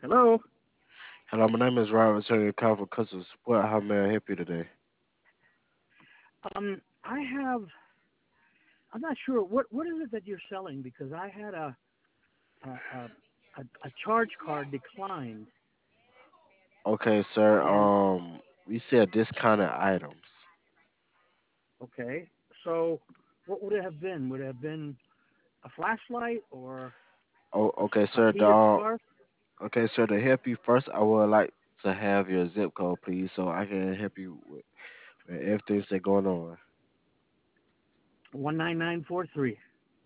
Hello. Hello, my name is Robert, returning your call for customer support. How may I help you today? I have. I'm not sure what is it that you're selling because I had a a, a charge card declined, Okay, sir. and We sell discounted items. okay. So what would it have been? Would it have been a flashlight or Oh, okay, a sir. heated scarf? Okay, sir. To help you first, I would like to have your zip code, please, so I can help you with everything that's going on. 19943.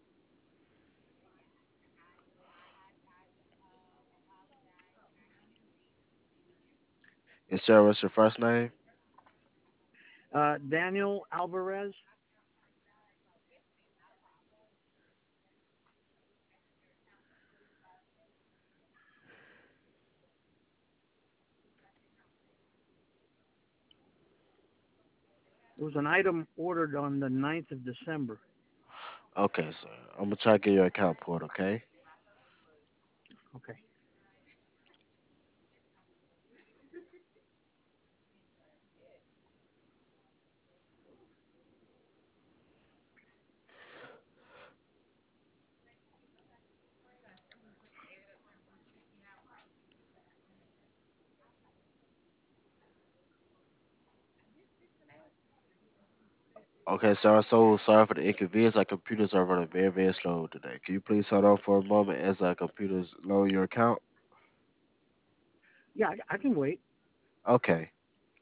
And sir, what's your first name? Daniel Alvarez. It was an item ordered on the 9th of December. Okay, sir. I'm gonna try to get your account pulled. Okay. Okay. Okay, sir. So sorry for the inconvenience. Our computers are running very, very slow today. Can you please hold on for a moment as our computers load your account? Yeah, I can wait. Okay.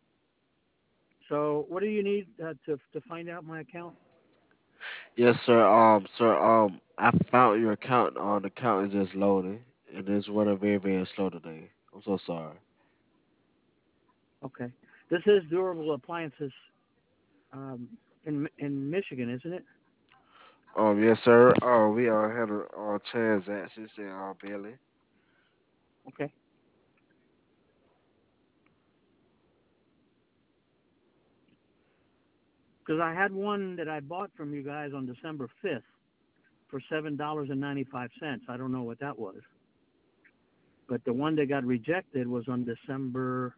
So what do you need to find out my account? Yes, sir. I found your account. The account is just loading, and it's running very, very slow today. I'm so sorry. Okay. This is Durable Appliances um, in Michigan, isn't it? Yes, sir. We are handling transactions in Billy. Okay. Because I had one that I bought from you guys on December 5th for $7.95. I don't know what that was, but the one that got rejected was on December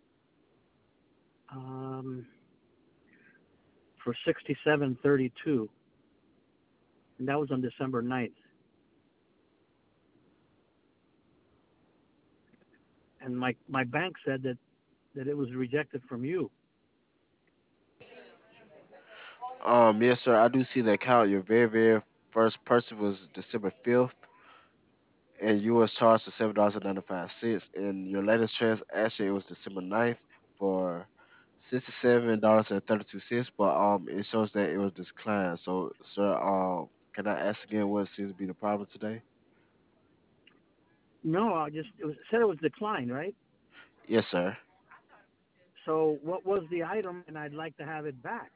um, for 67.32, and that was on December 9th. And my bank said that it was rejected from you. Yes, sir. I do see the account. Your very, very first person was December 5th, and you was charged for $7.95. And your latest transaction it was December 9th for $67.32. But it shows that it was declined. So, sir, can I ask again what seems to be the problem today? No, it said it was declined, right? Yes, sir. So what was the item, and I'd like to have it back.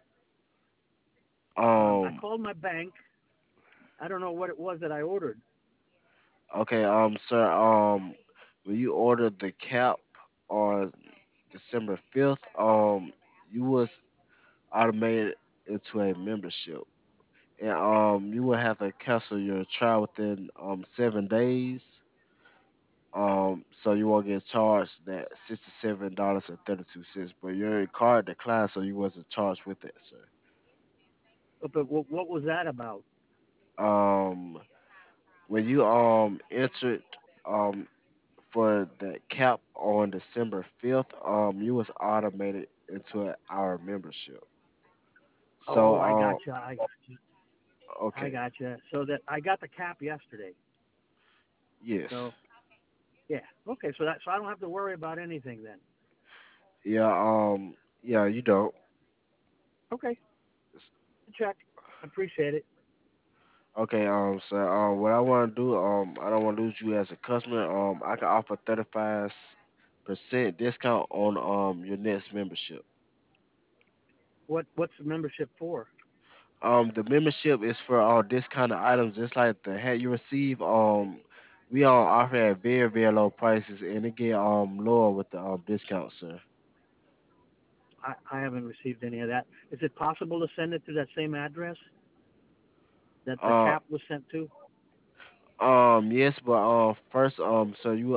I Um. called my bank. I don't know what it was that I ordered. Okay. Sir. When you ordered the cap on December 5th, you was automated into a membership, and you will have to cancel your trial within 7 days. So you won't get charged that $67.32. But your card declined, so you wasn't charged with it, sir. But what was that about? Um. When you entered um for the cap on December 5th, you was automated into our membership. So, Oh, I gotcha. I okay, gotcha. So that I got the cap yesterday. yes, So yeah. Okay. So I don't have to worry about anything then. yeah, yeah, you don't. Okay. Check. Appreciate it. Okay, so what I want to do, I don't want to lose you as a customer. I can offer 35% discount on your next membership. What's the membership for? The membership is for all discounted items, just like the hat you receive. We all offer at very very low prices, and it get lower with the discount, sir. I haven't received any of that. Is it possible to send it to that same address that the Uh, cap was sent to? Yes, but first, so you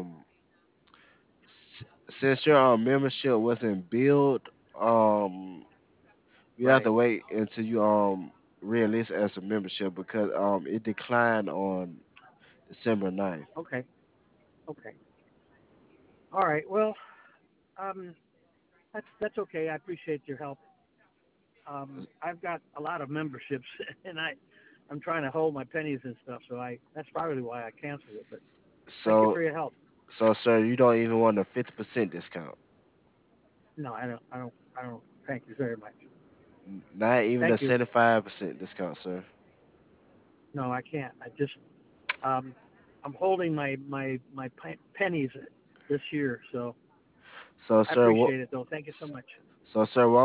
since your membership wasn't billed, um, you have Right. to wait until you re-enlist as a membership because it declined on December 9th. Okay. Okay. All right. Well, um, that's okay. I appreciate your help. I've got a lot of memberships, and I'm trying to hold my pennies and stuff. So that's probably why I canceled it. But thank you So for your help. so sir, you don't even want a 50% discount, No, I don't. I don't. I don't. Thank you very much. not even a Thank you. 75% discount, sir. No, I can't. Um, I'm holding my pennies this year. So So I sir, what? appreciate it, though. Thank you so much. So sir, what